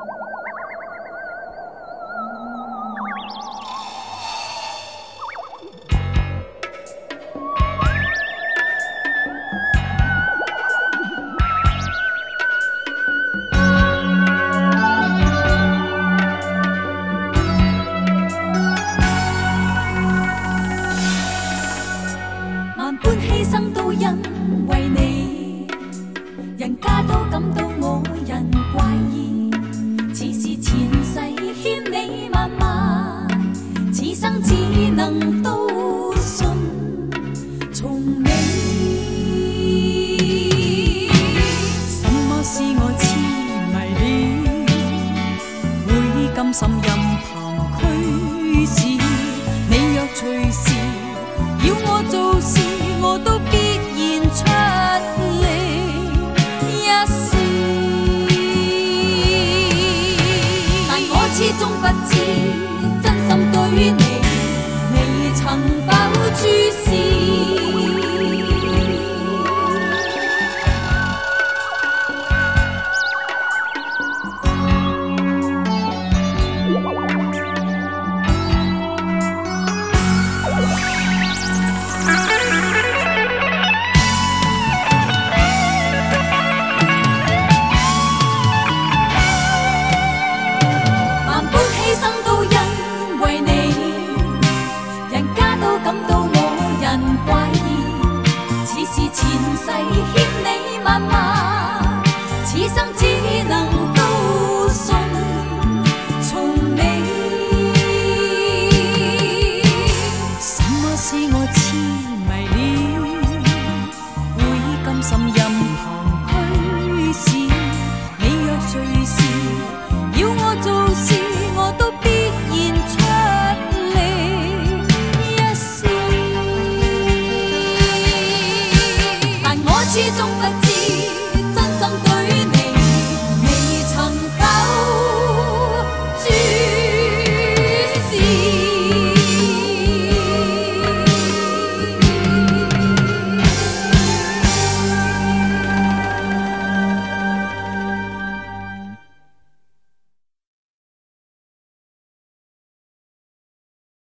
心任凭驅使，你若隨時要我做事，我都必然出力一試。但我始終不知，真心對你，未曾否注視。前世欠你萬萬，此生只能都信從你。什麼使我痴迷了？會甘心任憑驅使？你若隨時要我做事，我都必然出力一試。始終不